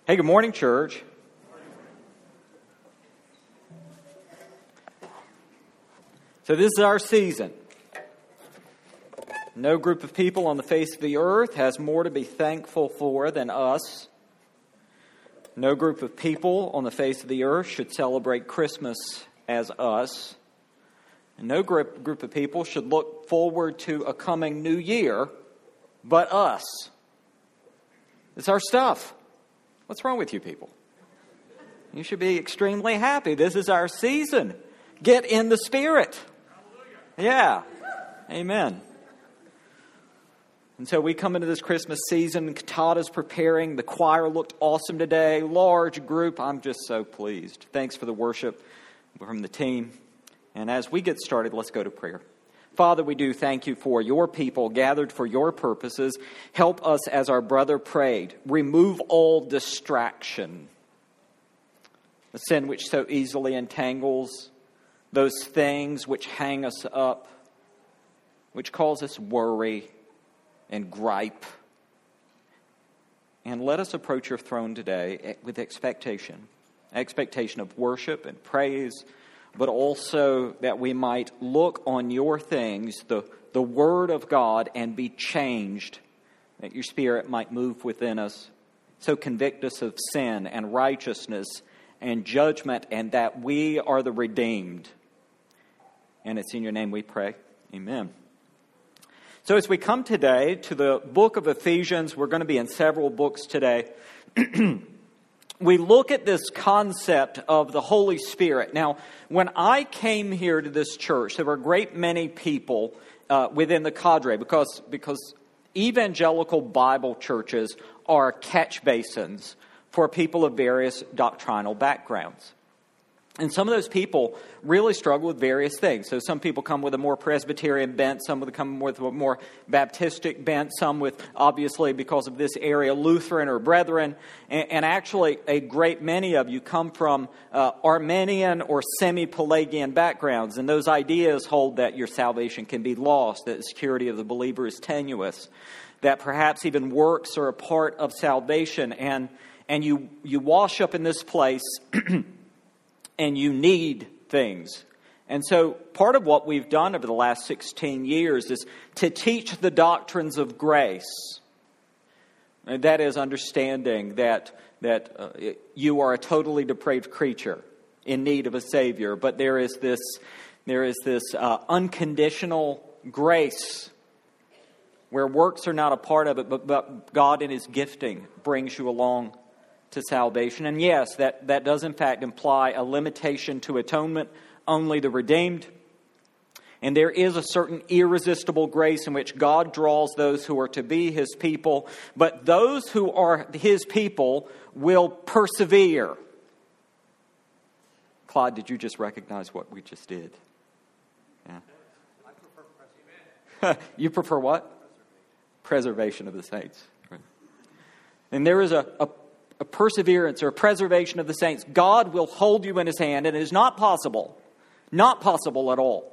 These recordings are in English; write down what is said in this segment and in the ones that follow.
Hey, good morning, church. So this is our season. No group of people on the face of the earth has more to be thankful for than us. No group of people on the face of the earth should celebrate Christmas as us. And no group of people should look forward to a coming new year but us. It's our stuff. What's wrong with you people? You should be extremely happy. This is our season. Get in the Spirit. Yeah. Amen. And so we come into this Christmas season. Katata's preparing. The choir looked awesome today. Large group. I'm just so pleased. Thanks for the worship from the team. And as we get started, let's go to prayer. Father, we do thank you for your people gathered for your purposes. Help us as our brother prayed. Remove all distraction. The sin which so easily entangles. Those things which hang us up. Which cause us worry and gripe. And let us approach your throne today with expectation. Expectation of worship and praise. But also that we might look on your things, the Word of God, and be changed, that your Spirit might move within us. So convict us of sin and righteousness and judgment, and that we are the redeemed. And it's in your name we pray. Amen. So as we come today to the book of Ephesians, we're going to be in several books today. We look at this concept of the Holy Spirit. Now, when I came here to this church, there were a great many people within the cadre because evangelical Bible churches are catch basins for people of various doctrinal backgrounds. And some of those people really struggle with various things. So some people come with a more Presbyterian bent, some will come with a more Baptistic bent, some with, obviously, because of this area, Lutheran or Brethren. And actually, a great many of you come from Arminian or semi-Pelagian backgrounds. And those ideas hold that your salvation can be lost, that the security of the believer is tenuous, that perhaps even works are a part of salvation. And you wash up in this place and you need things. And so part of what we've done over the last 16 years is to teach the doctrines of grace. And that is understanding that you are a totally depraved creature in need of a Savior. But there is this unconditional grace where works are not a part of it, but God in His gifting brings you along to salvation. And yes, that does in fact imply a limitation to atonement, only the redeemed. And there is a certain irresistible grace in which God draws those who are to be His people, but those who are His people will persevere. Claude, did you just recognize what we just did? Yeah. I prefer You prefer what? Preservation of the saints. Right. And there is a perseverance or a preservation of the saints. God will hold you in His hand, and it is not possible at all,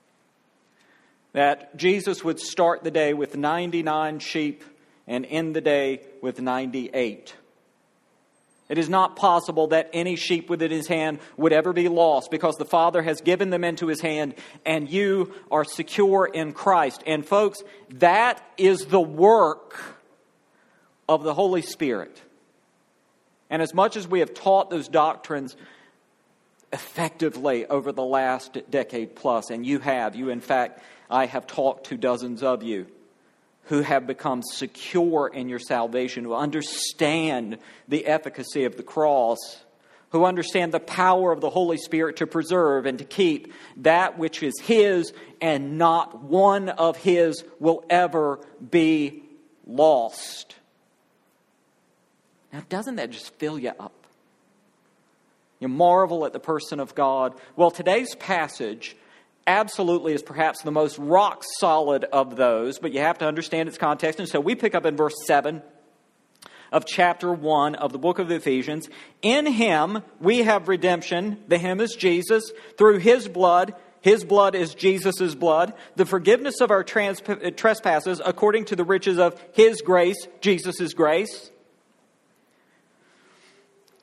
that Jesus would start the day with 99 sheep and end the day with 98. It is not possible that any sheep within His hand would ever be lost, because the Father has given them into His hand and you are secure in Christ. And folks, that is the work of the Holy Spirit. And as much as we have taught those doctrines effectively over the last decade plus, and you in fact, I have talked to dozens of you who have become secure in your salvation, who understand the efficacy of the cross, who understand the power of the Holy Spirit to preserve and to keep that which is His, and not one of His will ever be lost. Now, doesn't that just fill you up? You marvel at the person of God. Well, today's passage absolutely is perhaps the most rock solid of those, but you have to understand its context. And so we pick up in verse 7 of chapter 1 of the book of Ephesians. In Him we have redemption. The Him is Jesus. Through His blood is Jesus' blood. The forgiveness of our trespasses according to the riches of His grace, Jesus' grace.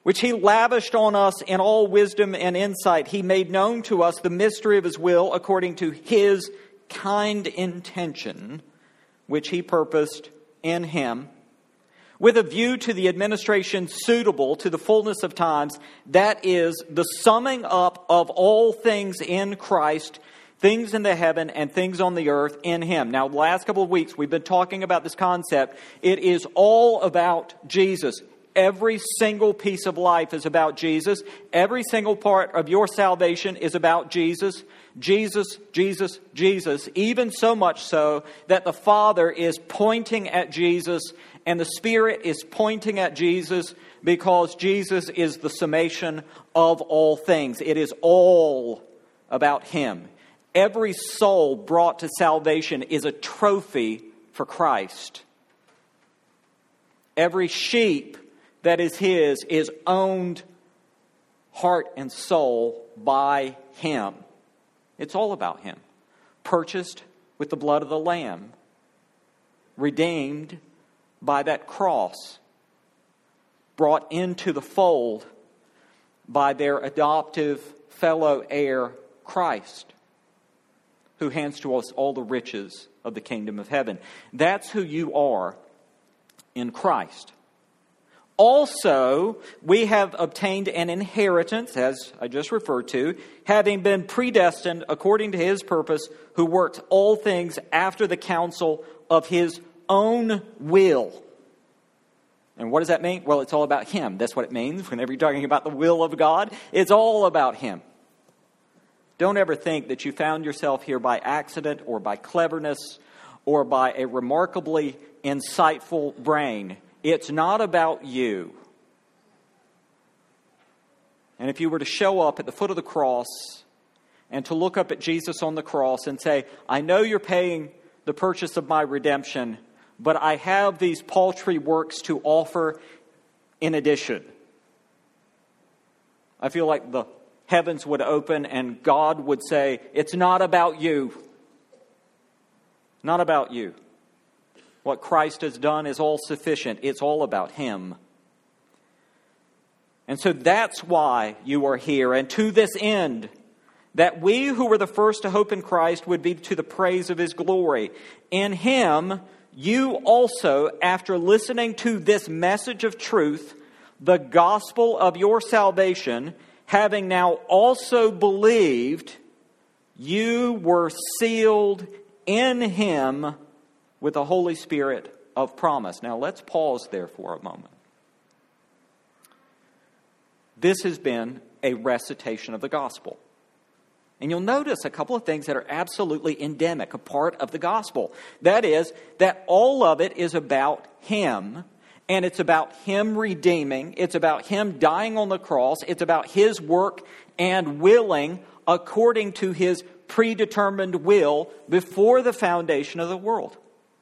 which He lavished on us in all wisdom and insight. He made known to us the mystery of His will according to His kind intention, which He purposed in Him, with a view to the administration suitable to the fullness of times, that is, the summing up of all things in Christ, things in the heaven and things on the earth in Him. Now, the last couple of weeks, we've been talking about this concept. It is all about Jesus. Every single piece of life is about Jesus. Every single part of your salvation is about Jesus. Jesus, Jesus, Jesus. Even so much so that the Father is pointing at Jesus and the Spirit is pointing at Jesus, because Jesus is the summation of all things. It is all about Him. Every soul brought to salvation is a trophy for Christ. Every sheep that is His is owned heart and soul by Him. It's all about Him. Purchased with the blood of the Lamb. Redeemed by that cross. Brought into the fold by their adoptive fellow heir, Christ, who hands to us all the riches of the kingdom of heaven. That's who you are in Christ. Also, we have obtained an inheritance, as I just referred to, having been predestined according to His purpose, who works all things after the counsel of His own will. And what does that mean? Well, it's all about Him. That's what it means whenever you're talking about the will of God. It's all about Him. Don't ever think that you found yourself here by accident or by cleverness or by a remarkably insightful brain. It's not about you. And if you were to show up at the foot of the cross and to look up at Jesus on the cross and say, I know you're paying the purchase of my redemption, but I have these paltry works to offer in addition. I feel like the heavens would open and God would say, it's not about you. Not about you. What Christ has done is all sufficient. It's all about Him. And so that's why you are here. And to this end, that we who were the first to hope in Christ would be to the praise of His glory. In Him, you also, after listening to this message of truth, the gospel of your salvation, having now also believed, you were sealed in Him with the Holy Spirit of promise. Now let's pause there for a moment. This has been a recitation of the gospel. And you'll notice a couple of things that are absolutely endemic, a part of the gospel. That is, that all of it is about Him, and it's about Him redeeming, it's about Him dying on the cross, it's about His work and willing according to His predetermined will before the foundation of the world.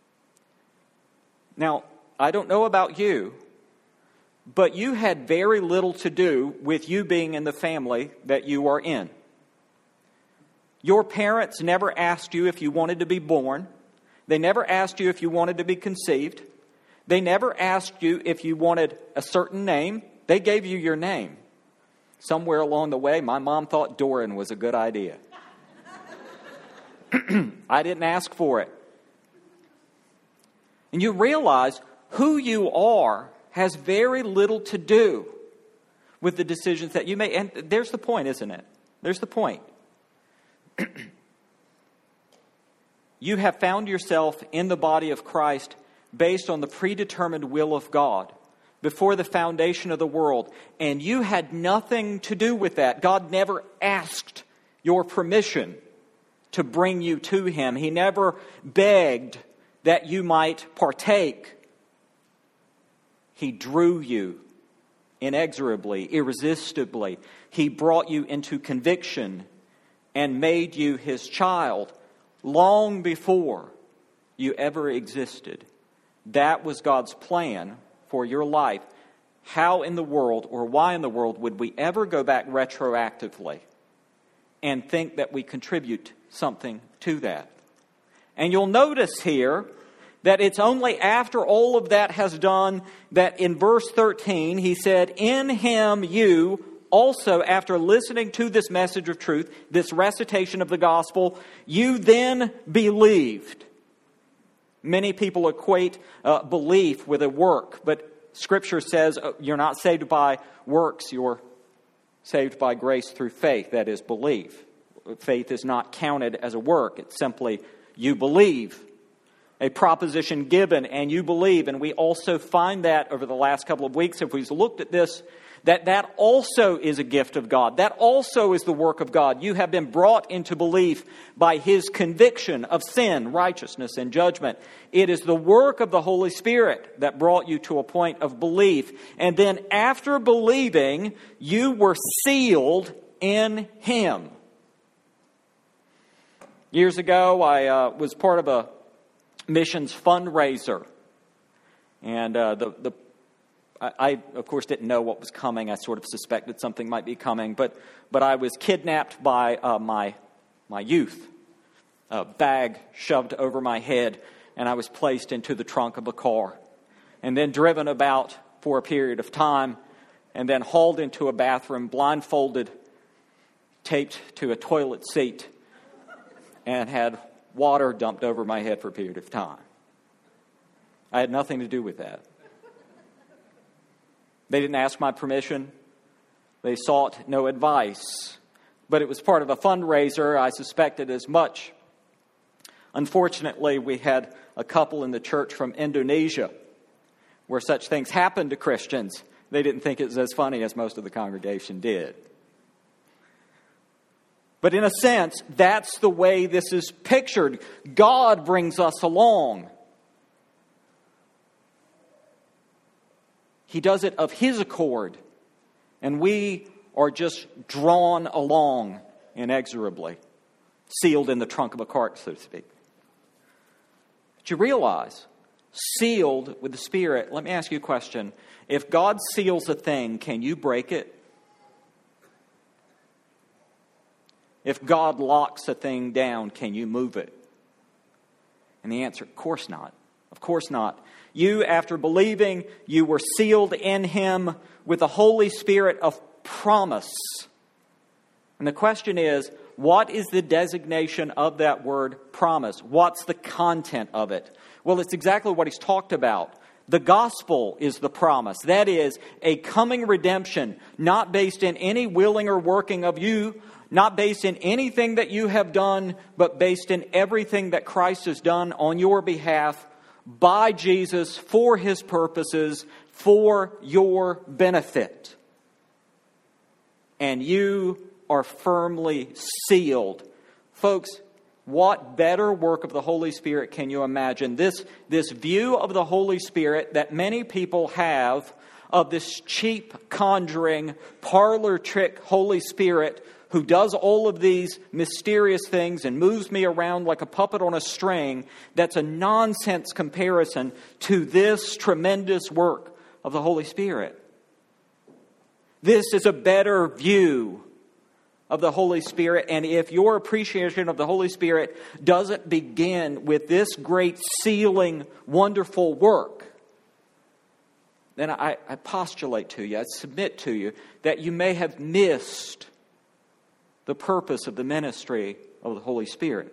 Now, I don't know about you, but you had very little to do with you being in the family that you are in. Your parents never asked you if you wanted to be born. They never asked you if you wanted to be conceived. They never asked you if you wanted a certain name. They gave you your name. Somewhere along the way, my mom thought Doran was a good idea. I didn't ask for it. And you realize who you are has very little to do with the decisions that you make. And there's the point, isn't it? There's the point. You have found yourself in the body of Christ based on the predetermined will of God before the foundation of the world. And you had nothing to do with that. God never asked your permission to bring you to Him. He never begged that you might partake. He drew you inexorably, irresistibly. He brought you into conviction and made you His child long before you ever existed. That was God's plan for your life. How in the world, or why in the world, would we ever go back retroactively and think that we contribute something to that? And you'll notice here that it's only after all of that has done that in verse 13 he said, in him you also, after listening to this message of truth, this recitation of the gospel, you then believed. Many people equate belief with a work, but Scripture says you're not saved by works, you're saved by grace through faith, that is, belief. Faith is not counted as a work, it's simply you believe. A proposition given and you believe. And we also find that over the last couple of weeks, if we've looked at this, that also is a gift of God. That also is the work of God. You have been brought into belief by His conviction of sin, righteousness, and judgment. It is the work of the Holy Spirit that brought you to a point of belief. And then after believing, you were sealed in Him. Years ago, I was part of a missions fundraiser. And I, of course, didn't know what was coming. I sort of suspected something might be coming. But I was kidnapped by my youth. A bag shoved over my head, and I was placed into the trunk of a car. And then driven about for a period of time, and then hauled into a bathroom, blindfolded, taped to a toilet seat, and had water dumped over my head for a period of time. I had nothing to do with that. They didn't ask my permission. They sought no advice. But it was part of a fundraiser. I suspected as much. Unfortunately, we had a couple in the church from Indonesia where such things happened to Christians. They didn't think it was as funny as most of the congregation did. But in a sense, that's the way this is pictured. God brings us along. He does it of His accord. And we are just drawn along inexorably. Sealed in the trunk of a cart, so to speak. But you realize, sealed with the Spirit. Let me ask you a question. If God seals a thing, can you break it? If God locks a thing down, can you move it? And the answer, of course not. Of course not. You, after believing, you were sealed in Him with the Holy Spirit of promise. And the question is, what is the designation of that word promise? What's the content of it? Well, it's exactly what he's talked about. The gospel is the promise. That is, a coming redemption, not based in any willing or working of you, not based in anything that you have done, but based in everything that Christ has done on your behalf by Jesus for His purposes, for your benefit. And you are firmly sealed. Folks, what better work of the Holy Spirit can you imagine? This view of the Holy Spirit that many people have of this cheap, conjuring, parlor trick Holy Spirit who does all of these mysterious things and moves me around like a puppet on a string, that's a nonsense comparison to this tremendous work of the Holy Spirit. This is a better view of the Holy Spirit, and if your appreciation of the Holy Spirit doesn't begin with this great sealing, wonderful work, then I postulate to you, I submit to you, that you may have missed the purpose of the ministry of the Holy Spirit.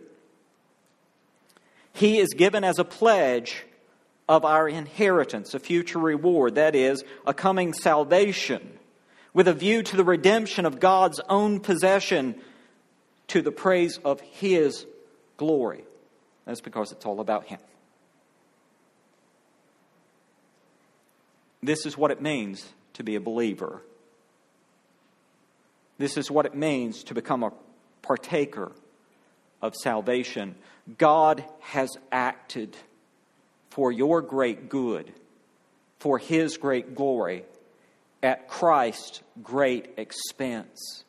He is given as a pledge of our inheritance, a future reward, that is, a coming salvation, with a view to the redemption of God's own possession to the praise of His glory. That's because it's all about Him. This is what it means to be a believer. This is what it means to become a partaker of salvation. God has acted for your great good, for His great glory, at Christ's great expense.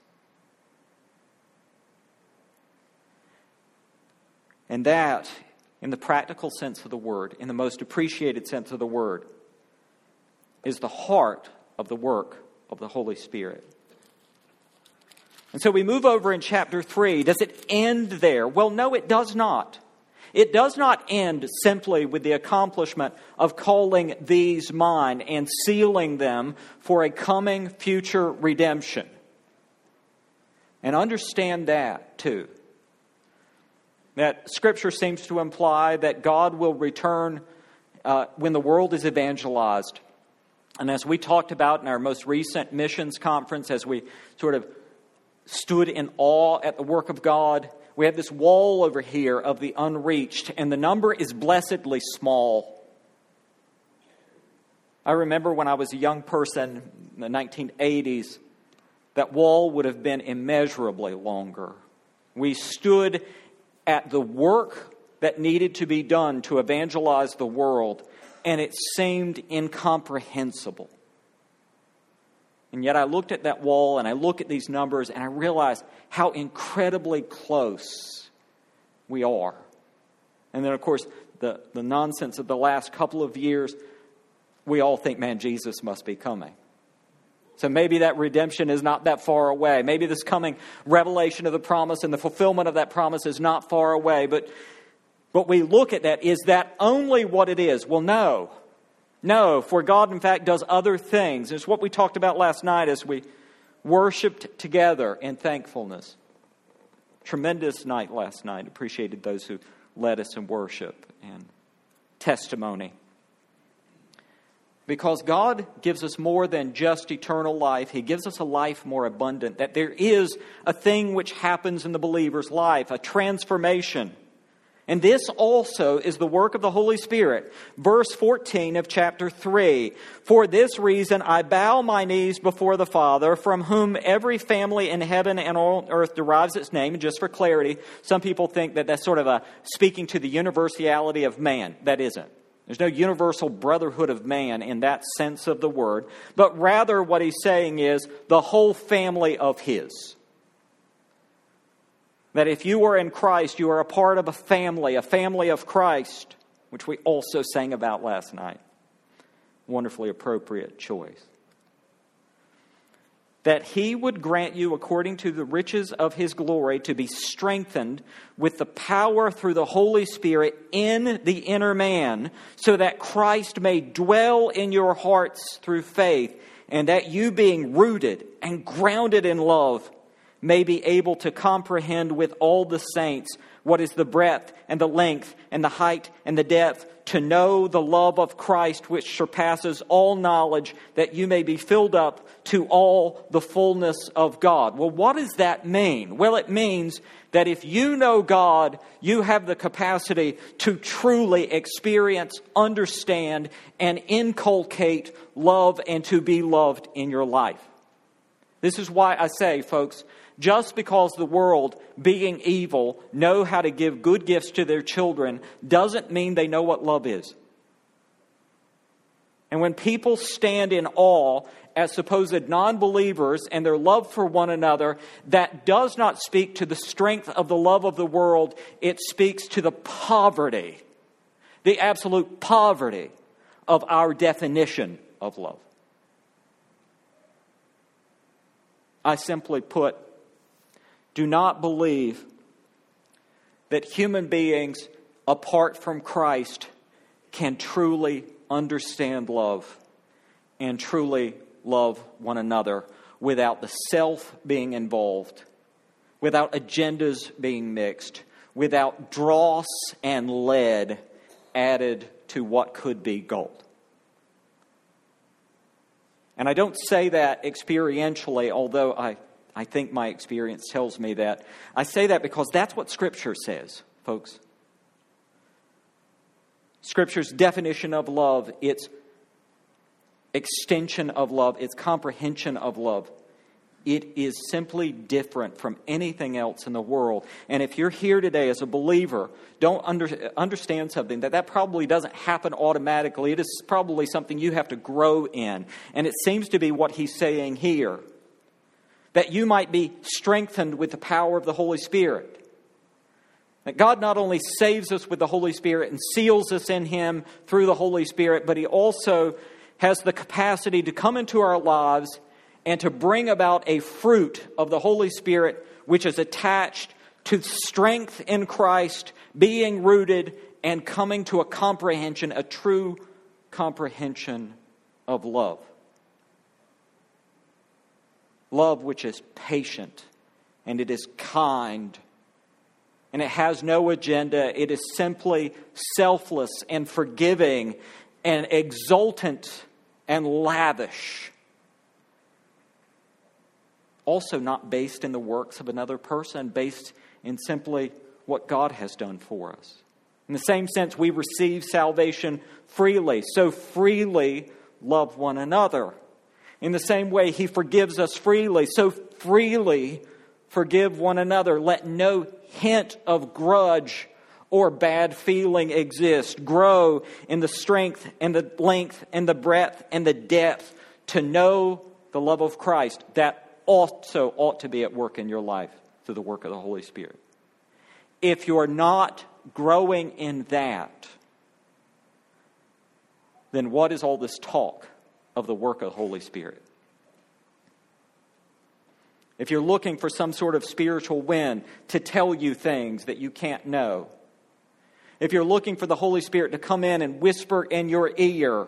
And that, in the practical sense of the word, in the most appreciated sense of the word, is the heart of the work of the Holy Spirit. And so we move over in chapter 3. Does it end there? Well, no, it does not. it does not end simply with the accomplishment of calling these mine and sealing them for a coming future redemption. And understand that too. That Scripture seems to imply that God will return when the world is evangelized. And as we talked about in our most recent missions conference, as we sort of stood in awe at the work of God, we have this wall over here of the unreached, and the number is blessedly small. I remember when I was a young person in the 1980s, that wall would have been immeasurably longer. We stood at the work that needed to be done to evangelize the world, and it seemed incomprehensible. And yet I looked at that wall and I look at these numbers and I realized how incredibly close we are. And then, of course, the nonsense of the last couple of years, we all think, man, Jesus must be coming. So maybe that redemption is not that far away. Maybe this coming revelation of the promise and the fulfillment of that promise is not far away. But we look at that, is that only what it is? Well, no. No, for God, in fact, does other things. It's what we talked about last night as we worshiped together in thankfulness. Tremendous night last night. Appreciated those who led us in worship and testimony. Because God gives us more than just eternal life. He gives us a life more abundant. That there is a thing which happens in the believer's life, a transformation. And this also is the work of the Holy Spirit. Verse 14 of chapter 3. For this reason I bow my knees before the Father, from whom every family in heaven and on earth derives its name. And just for clarity, some people think that that's sort of a speaking to the universality of man. That isn't. There's no universal brotherhood of man in that sense of the word. But rather what he's saying is the whole family of his. That if you are in Christ, you are a part of a family of Christ, which we also sang about last night. Wonderfully appropriate choice. That He would grant you, according to the riches of His glory, to be strengthened with the power through the Holy Spirit in the inner man, so that Christ may dwell in your hearts through faith, and that you, being rooted and grounded in love, may be able to comprehend with all the saints what is the breadth and the length and the height and the depth, to know the love of Christ which surpasses all knowledge, that you may be filled up to all the fullness of God. Well, what does that mean? Well, it means that if you know God, you have the capacity to truly experience, understand, and inculcate love and to be loved in your life. This is why I say, folks, just because the world, being evil, know how to give good gifts to their children doesn't mean they know what love is. And when people stand in awe at supposed non-believers and their love for one another, that does not speak to the strength of the love of the world. It speaks to the poverty, the absolute poverty of our definition of love. I simply put, do not believe that human beings apart from Christ can truly understand love and truly love one another without the self being involved, without agendas being mixed, without dross and lead added to what could be gold. And I don't say that experientially, although I think my experience tells me that. I say that because that's what Scripture says, folks. Scripture's definition of love, its extension of love, its comprehension of love, it is simply different from anything else in the world. And if you're here today as a believer, don't understand something, that probably doesn't happen automatically. It is probably something you have to grow in. And it seems to be what he's saying here. That you might be strengthened with the power of the Holy Spirit. That God not only saves us with the Holy Spirit and seals us in Him through the Holy Spirit, but He also has the capacity to come into our lives and to bring about a fruit of the Holy Spirit which is attached to strength in Christ, being rooted and coming to a comprehension, a true comprehension of love. Love which is patient and it is kind and it has no agenda. It is simply selfless and forgiving and exultant and lavish. Also not based in the works of another person, based in simply what God has done for us. In the same sense, we receive salvation freely, so freely love one another. In the same way, He forgives us freely, so freely forgive one another. Let no hint of grudge or bad feeling exist. Grow in the strength and the length and the breadth and the depth to know the love of Christ. That also ought to be at work in your life through the work of the Holy Spirit. If you're not growing in that, then what is all this talk of the work of the Holy Spirit? If you're looking for some sort of spiritual wind to tell you things that you can't know, if you're looking for the Holy Spirit to come in and whisper in your ear,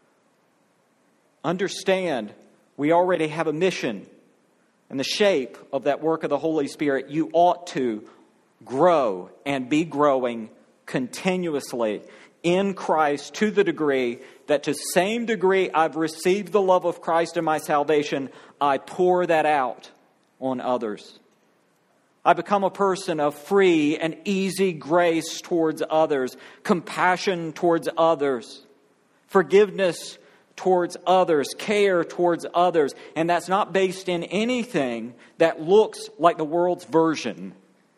understand we already have a mission. In the shape of that work of the Holy Spirit, you ought to grow and be growing continuously in Christ to the degree that to the same degree I've received the love of Christ in my salvation, I pour that out on others. I become a person of free and easy grace towards others, compassion towards others, forgiveness towards others, care towards others. And that's not based in anything that looks like the world's version.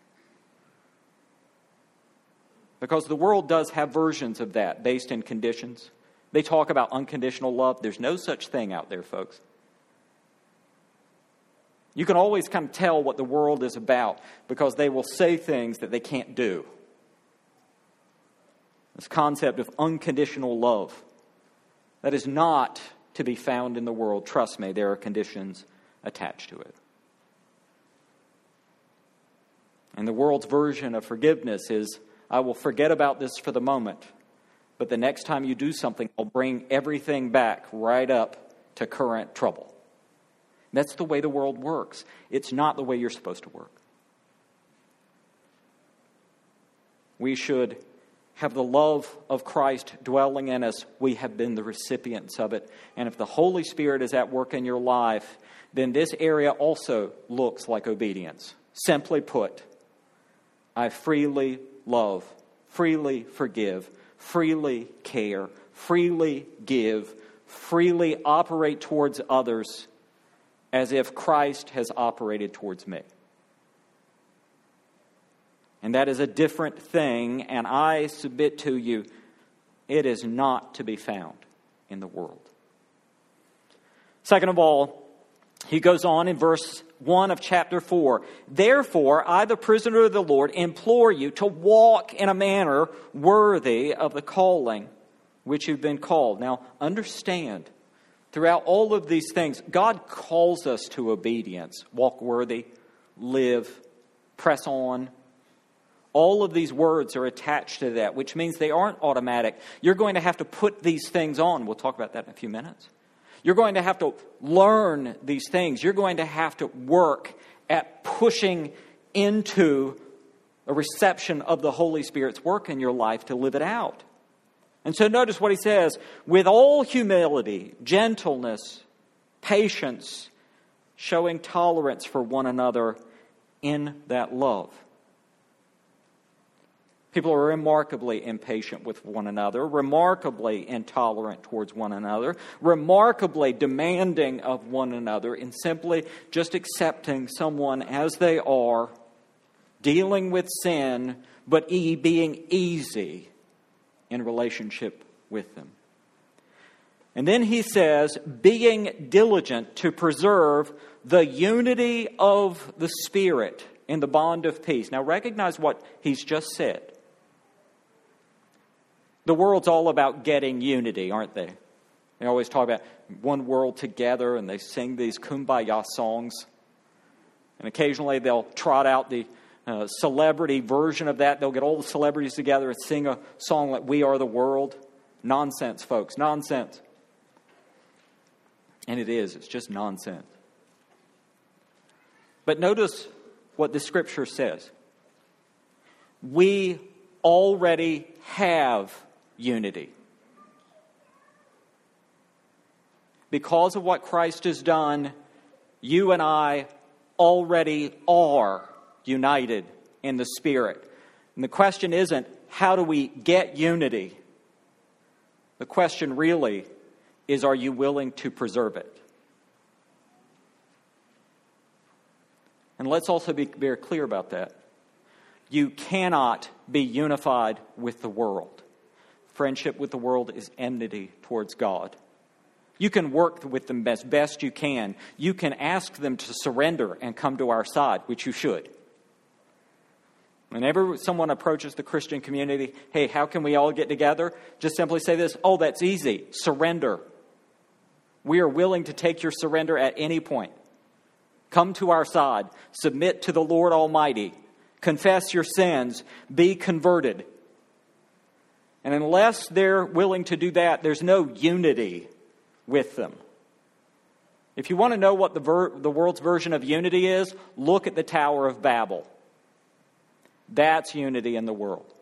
Because the world does have versions of that based in conditions. They talk about unconditional love. There's no such thing out there, folks. You can always kind of tell what the world is about because they will say things that they can't do. This concept of unconditional love, that is not to be found in the world. Trust me, there are conditions attached to it. And the world's version of forgiveness is, I will forget about this for the moment, but the next time you do something, I'll bring everything back right up to current trouble. That's the way the world works. It's not the way you're supposed to work. We should have the love of Christ dwelling in us. We have been the recipients of it. And if the Holy Spirit is at work in your life, then this area also looks like obedience. Simply put, I freely love, freely forgive, freely care, freely give, freely operate towards others as if Christ has operated towards me. And that is a different thing, and I submit to you, it is not to be found in the world. Second of all, he goes on in verse 1 of chapter 4. Therefore, I, the prisoner of the Lord, implore you to walk in a manner worthy of the calling which you've been called. Now, understand, throughout all of these things, God calls us to obedience. Walk worthy, live, press on. All of these words are attached to that, which means they aren't automatic. You're going to have to put these things on. We'll talk about that in a few minutes. You're going to have to learn these things. You're going to have to work at pushing into a reception of the Holy Spirit's work in your life to live it out. And so notice what he says, with all humility, gentleness, patience, showing tolerance for one another in that love. People are remarkably impatient with one another, remarkably intolerant towards one another, remarkably demanding of one another in simply just accepting someone as they are, dealing with sin, but being easy in relationship with them. And then he says, being diligent to preserve the unity of the Spirit in the bond of peace. Now recognize what he's just said. The world's all about getting unity, aren't they? They always talk about one world together, and they sing these kumbaya songs. And occasionally they'll trot out the celebrity version of that. They'll get all the celebrities together and sing a song like We Are the World. Nonsense, folks. Nonsense. And it is. It's just nonsense. But notice what the Scripture says. We already have unity. Because of what Christ has done, you and I already are united in the Spirit. And the question isn't, how do we get unity? The question really is, are you willing to preserve it? And let's also be very clear about that. You cannot be unified with the world. Friendship with the world is enmity towards God. You can work with them as best you can. You can ask them to surrender and come to our side, which you should. Whenever someone approaches the Christian community, hey, how can we all get together? Just simply say this, oh, that's easy. Surrender. We are willing to take your surrender at any point. Come to our side. Submit to the Lord Almighty. Confess your sins. Be converted. And unless they're willing to do that, there's no unity with them. If you want to know what the world's version of unity is, look at the Tower of Babel. That's unity in the world.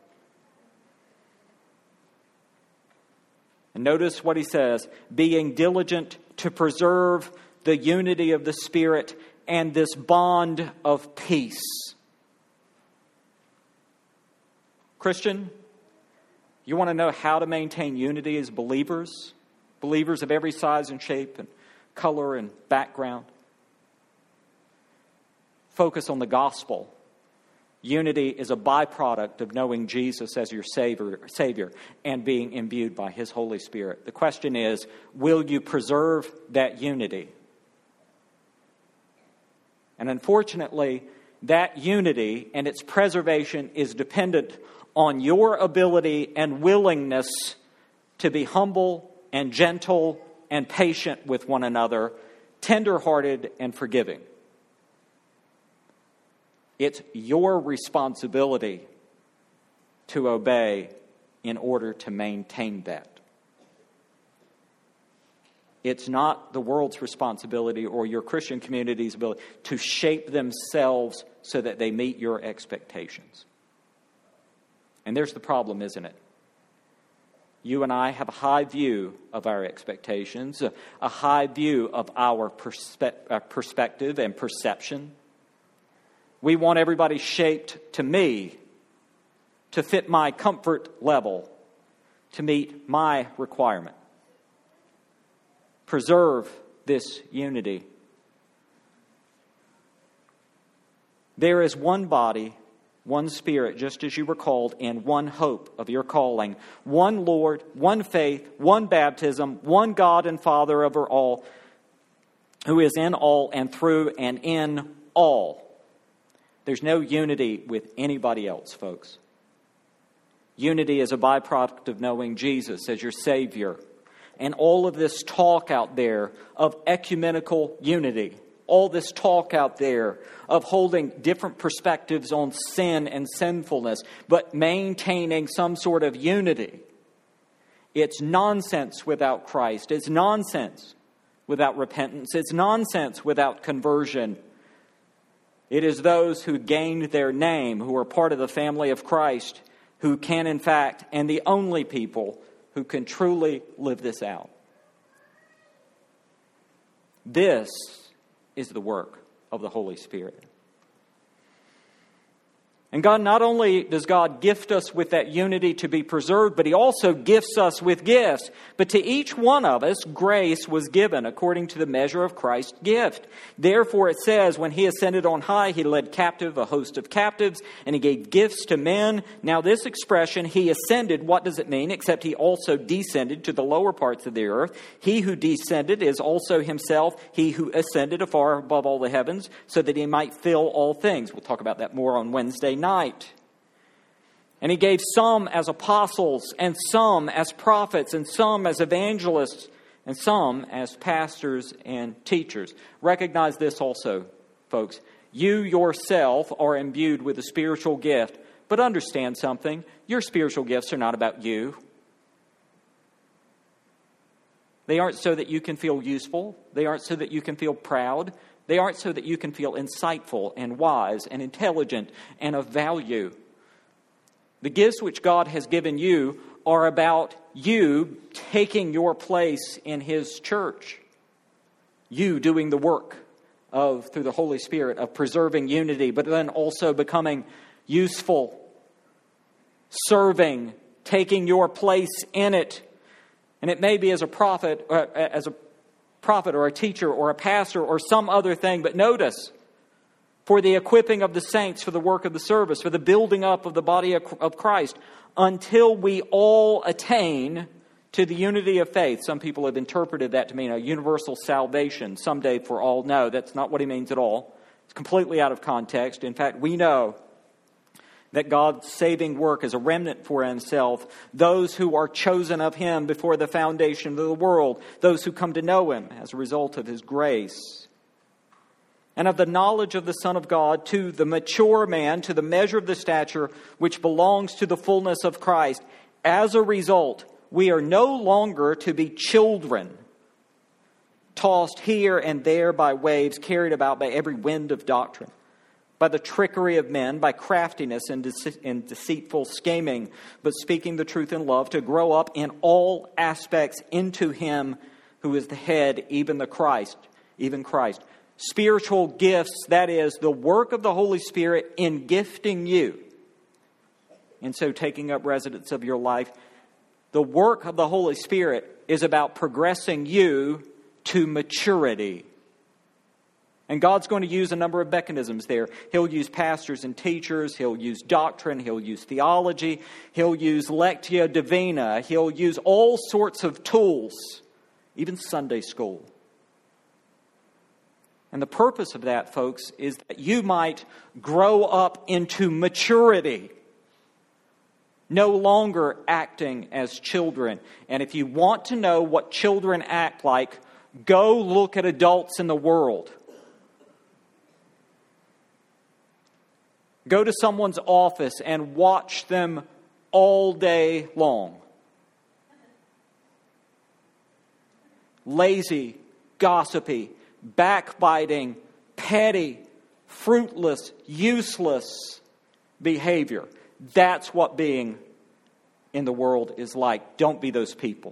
And notice what he says, being diligent to preserve the unity of the Spirit and this bond of peace. Christian, you want to know how to maintain unity as believers? Believers of every size and shape and color and background. Focus on the gospel. Unity is a byproduct of knowing Jesus as your Savior and being imbued by His Holy Spirit. The question is, will you preserve that unity? And unfortunately, that unity and its preservation is dependent on your ability and willingness to be humble and gentle and patient with one another, tender-hearted and forgiving. It's your responsibility to obey in order to maintain that. It's not the world's responsibility or your Christian community's ability to shape themselves so that they meet your expectations. And there's the problem, isn't it? You and I have a high view of our expectations, a high view of our perspective and perception. We want everybody shaped to me, to fit my comfort level, to meet my requirement. Preserve this unity. There is one body, one Spirit, just as you were called, and one hope of your calling. One Lord, one faith, one baptism, one God and Father over all, who is in all and through and in all. There's no unity with anybody else, folks. Unity is a byproduct of knowing Jesus as your Savior. And all of this talk out there of ecumenical unity, all this talk out there of holding different perspectives on sin and sinfulness, but maintaining some sort of unity. It's nonsense without Christ. It's nonsense without repentance. It's nonsense without conversion. It is those who gained their name, who are part of the family of Christ, who can in fact, and the only people who can truly live this out. This is the work of the Holy Spirit. And God, not only does God gift us with that unity to be preserved, but He also gifts us with gifts. But to each one of us, grace was given according to the measure of Christ's gift. Therefore it says, when He ascended on high, He led captive a host of captives, and He gave gifts to men. Now this expression, He ascended, what does it mean? Except He also descended to the lower parts of the earth. He who descended is also Himself, He who ascended afar above all the heavens, so that He might fill all things. We'll talk about that more on Wednesday night. And He gave some as apostles, and some as prophets, and some as evangelists, and some as pastors and teachers. Recognize this also, folks. You yourself are imbued with a spiritual gift. But understand something. Your spiritual gifts are not about you. They aren't so that you can feel useful. They aren't so that you can feel proud. They aren't so that you can feel insightful and wise and intelligent and of value. The gifts which God has given you are about you taking your place in His church. You doing the work through the Holy Spirit, of preserving unity, but then also becoming useful, serving, taking your place in it. And it may be as a prophet or a teacher or a pastor or some other thing, but notice, for the equipping of the saints, for the work of the service, for the building up of the body of Christ, until we all attain to the unity of faith. Some people have interpreted that to mean a universal salvation someday for all. No, that's not what he means at all. It's completely out of context. In fact, we know that God's saving work is a remnant for Himself, those who are chosen of Him before the foundation of the world, those who come to know Him as a result of His grace. And of the knowledge of the Son of God, to the mature man, to the measure of the stature which belongs to the fullness of Christ. As a result, we are no longer to be children, tossed here and there by waves, carried about by every wind of doctrine, by the trickery of men, by craftiness and deceitful scheming, but speaking the truth in love, to grow up in all aspects into Him who is the head, even Christ. Spiritual gifts, that is, the work of the Holy Spirit in gifting you, and so taking up residence of your life. The work of the Holy Spirit is about progressing you to maturity. And God's going to use a number of mechanisms there. He'll use pastors and teachers. He'll use doctrine. He'll use theology. He'll use lectio divina. He'll use all sorts of tools, even Sunday school. And the purpose of that, folks, is that you might grow up into maturity, no longer acting as children. And if you want to know what children act like, go look at adults in the world. Go to someone's office and watch them all day long. Lazy, gossipy, backbiting, petty, fruitless, useless behavior. That's what being in the world is like. Don't be those people.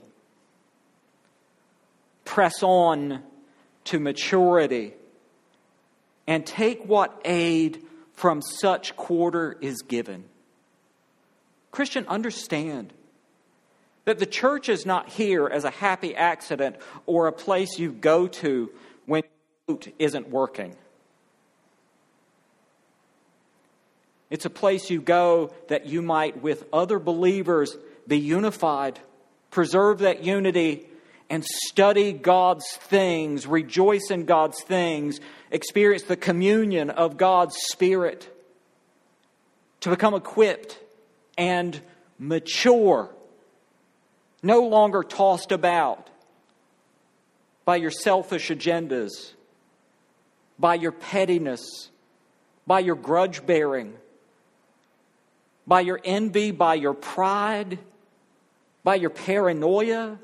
Press on to maturity and take what aid from such quarter is given. Christian, understand that the church is not here as a happy accident or a place you go to when your boat isn't working. It's a place you go that you might, with other believers, be unified, preserve that unity, and study God's things, rejoice in God's things, experience the communion of God's Spirit, to become equipped and mature, no longer tossed about by your selfish agendas, by your pettiness, by your grudge-bearing, by your envy, by your pride, by your paranoia,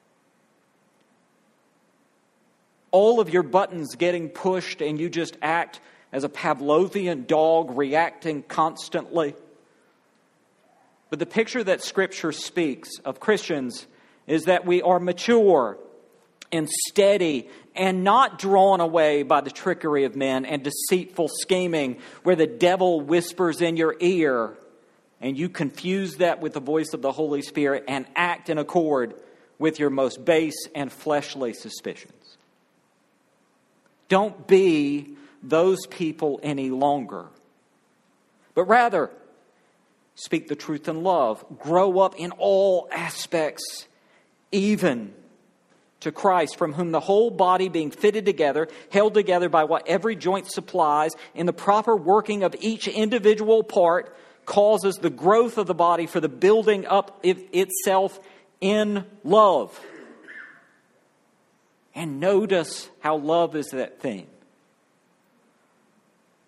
all of your buttons getting pushed and you just act as a Pavlovian dog reacting constantly. But the picture that Scripture speaks of Christians is that we are mature and steady and not drawn away by the trickery of men and deceitful scheming where the devil whispers in your ear and you confuse that with the voice of the Holy Spirit and act in accord with your most base and fleshly suspicions. Don't be those people any longer, but rather speak the truth in love. Grow up in all aspects, even to Christ, from whom the whole body being fitted together, held together by what every joint supplies, in the proper working of each individual part, causes the growth of the body for the building up itself in love. And notice how love is that thing.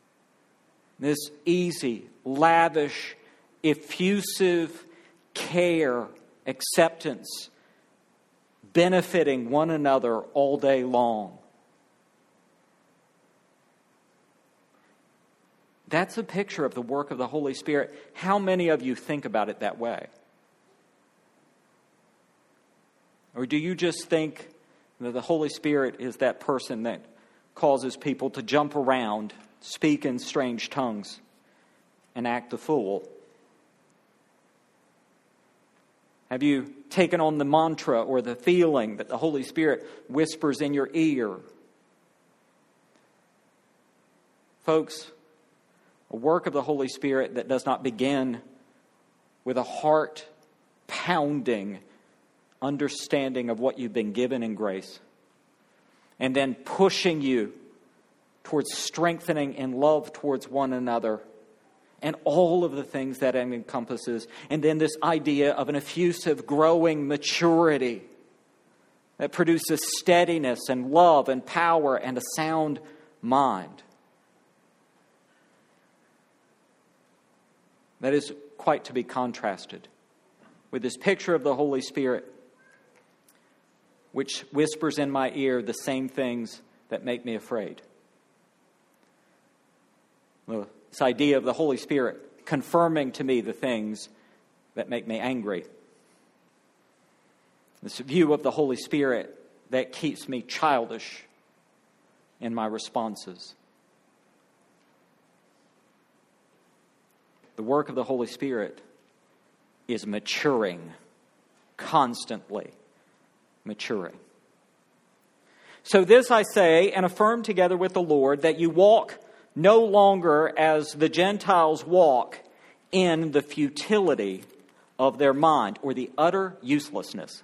This easy, lavish, effusive care, acceptance, benefiting one another all day long. That's a picture of the work of the Holy Spirit. How many of you think about it that way? Or do you just think that the Holy Spirit is that person that causes people to jump around, speak in strange tongues, and act the fool? Have you taken on the mantra or the feeling that the Holy Spirit whispers in your ear? Folks, a work of the Holy Spirit that does not begin with a heart-pounding understanding of what you've been given in grace, and then pushing you towards strengthening in love towards one another, and all of the things that it encompasses. And then this idea of an effusive, growing maturity that produces steadiness and love and power and a sound mind. That is quite to be contrasted with this picture of the Holy Spirit, which whispers in my ear the same things that make me afraid. This idea of the Holy Spirit confirming to me the things that make me angry. This view of the Holy Spirit that keeps me childish in my responses. The work of the Holy Spirit is maturing, constantly maturing. So this I say and affirm together with the Lord, that you walk no longer as the Gentiles walk, in the futility of their mind, or the utter uselessness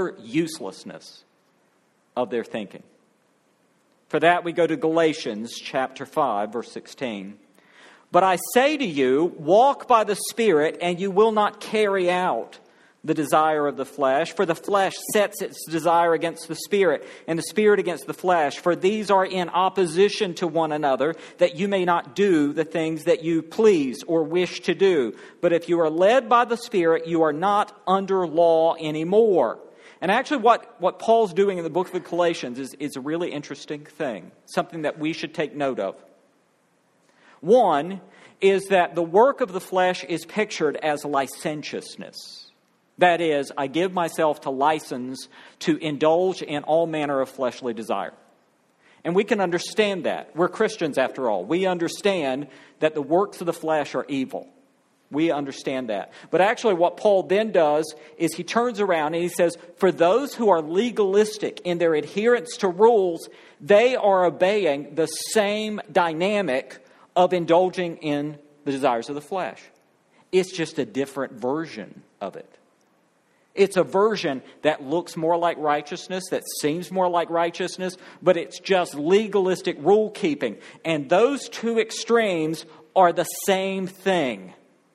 of their thinking. For that we go to Galatians chapter 5, verse 16. But I say to you, walk by the Spirit, and you will not carry out the desire of the flesh. For the flesh sets its desire against the Spirit, and the Spirit against the flesh. For these are in opposition to one another, that you may not do the things that you please or wish to do. But if you are led by the Spirit, you are not under law anymore. And actually what Paul's doing in the book of Galatians is a really interesting thing, something that we should take note of. One is that the work of the flesh is pictured as licentiousness. That is, I give myself to license to indulge in all manner of fleshly desire. And we can understand that. We're Christians after all. We understand that the works of the flesh are evil. We understand that. But actually what Paul then does is he turns around and he says, for those who are legalistic in their adherence to rules, they are obeying the same dynamic of indulging in the desires of the flesh. It's just a different version of it. It's a version that looks more like righteousness, that seems more like righteousness, but it's just legalistic rule keeping. And those two extremes are the same thing.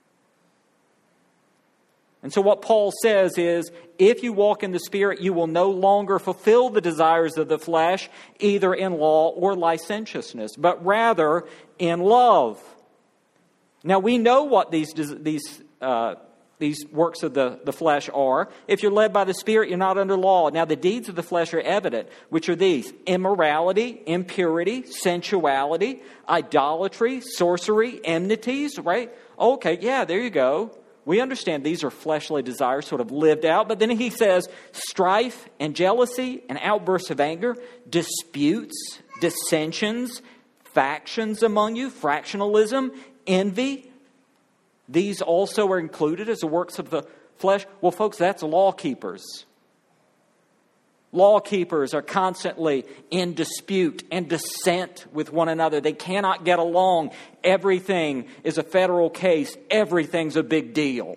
And so what Paul says is, if you walk in the Spirit, you will no longer fulfill the desires of the flesh, either in law or licentiousness, but rather in love. Now we know what these works of the flesh are. If you're led by the Spirit, you're not under law. Now the deeds of the flesh are evident, which are these: immorality, impurity, sensuality, idolatry, sorcery, enmities, right? Okay, yeah, there you go. We understand these are fleshly desires sort of lived out. But then he says strife and jealousy and outbursts of anger, disputes, dissensions, factions among you, fractionalism, envy. These also are included as the works of the flesh. Well, folks, that's law keepers. Law keepers are constantly in dispute and dissent with one another. They cannot get along. Everything is a federal case. Everything's a big deal.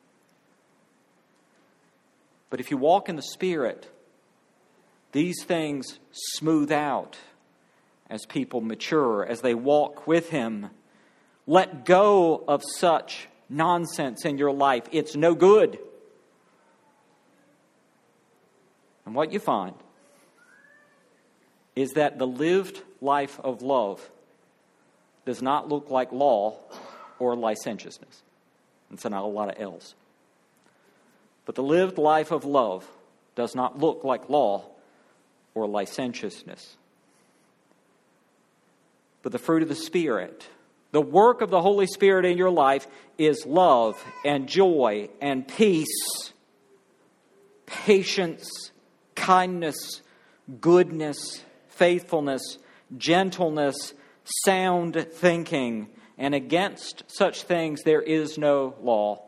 But if you walk in the Spirit, these things smooth out as people mature, as they walk with Him. Let go of such nonsense in your life. It's no good. And what you find is that the lived life of love does not look like law or licentiousness. It's not a lot of L's. But the lived life of love does not look like law or licentiousness. But the fruit of the Spirit, the work of the Holy Spirit in your life, is love and joy and peace, patience, kindness, goodness, faithfulness, gentleness, sound thinking, and against such things there is no law.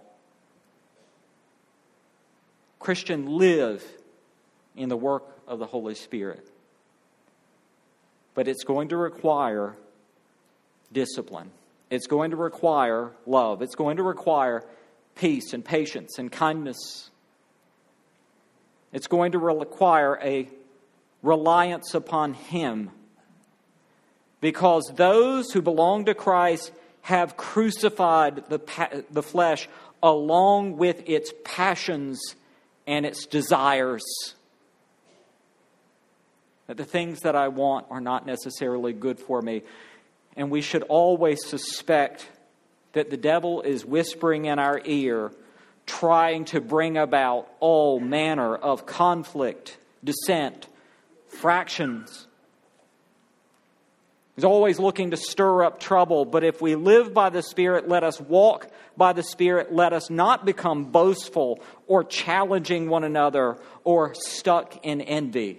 Christian, live in the work of the Holy Spirit. But it's going to require discipline. It's going to require love. It's going to require peace and patience and kindness. It's going to require a reliance upon Him. Because those who belong to Christ have crucified the flesh along with its passions and its desires. That the things that I want are not necessarily good for me. And we should always suspect that the devil is whispering in our ear, trying to bring about all manner of conflict, dissent, fractions. He's always looking to stir up trouble. But if we live by the Spirit, let us walk by the Spirit. Let us not become boastful or challenging one another or stuck in envy,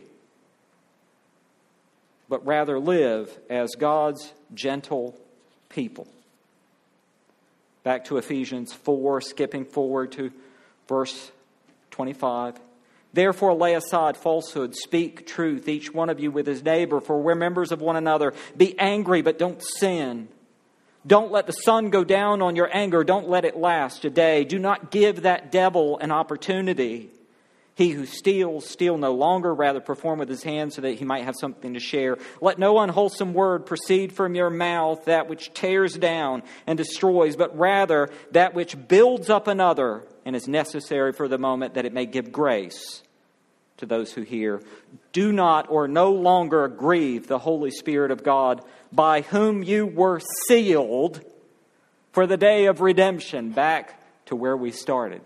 but rather live as God's gentle people. Back to Ephesians 4, skipping forward to verse 25. Therefore lay aside falsehood, speak truth, each one of you with his neighbor, for we're members of one another. Be angry, but don't sin. Don't let the sun go down on your anger. Don't let it last a day. Do not give that devil an opportunity. He who steals, steal no longer, rather perform with his hands so that he might have something to share. Let no unwholesome word proceed from your mouth, that which tears down and destroys, but rather that which builds up another and is necessary for the moment, that it may give grace to those who hear. Do not or no longer grieve the Holy Spirit of God, by whom you were sealed for the day of redemption. Back to where we started.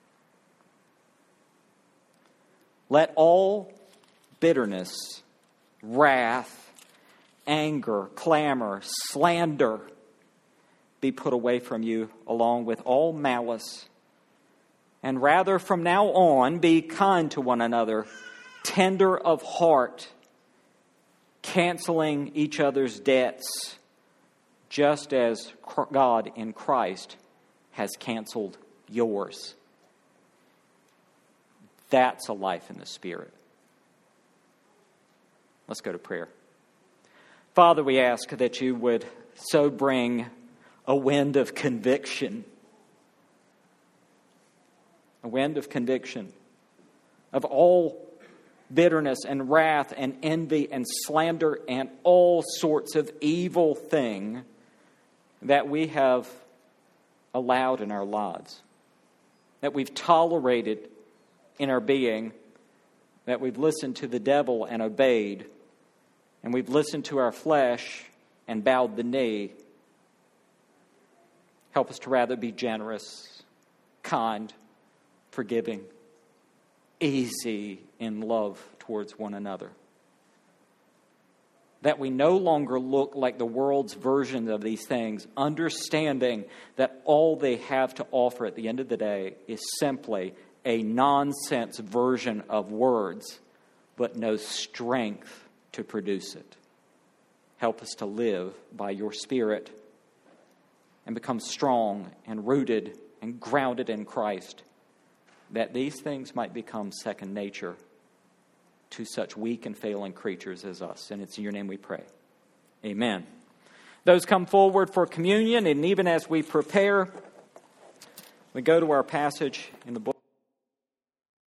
Let all bitterness, wrath, anger, clamor, slander be put away from you, along with all malice. And rather from now on be kind to one another, tender of heart, canceling each other's debts, just as God in Christ has canceled yours. That's a life in the Spirit. Let's go to prayer. Father, we ask that you would so bring a wind of conviction. A wind of conviction of all bitterness and wrath and envy and slander and all sorts of evil thing that we have allowed in our lives, that we've tolerated in our being, that we've listened to the devil and obeyed, and we've listened to our flesh and bowed the knee. Help us to rather be generous, kind, forgiving, easy in love towards one another. That we no longer look like the world's version of these things, understanding that all they have to offer at the end of the day is simply a nonsense version of words, but no strength to produce it. Help us to live by your Spirit and become strong and rooted and grounded in Christ, that these things might become second nature to such weak and failing creatures as us. And it's in your name we pray. Amen. Those come forward for communion, and even as we prepare, we go to our passage in the book.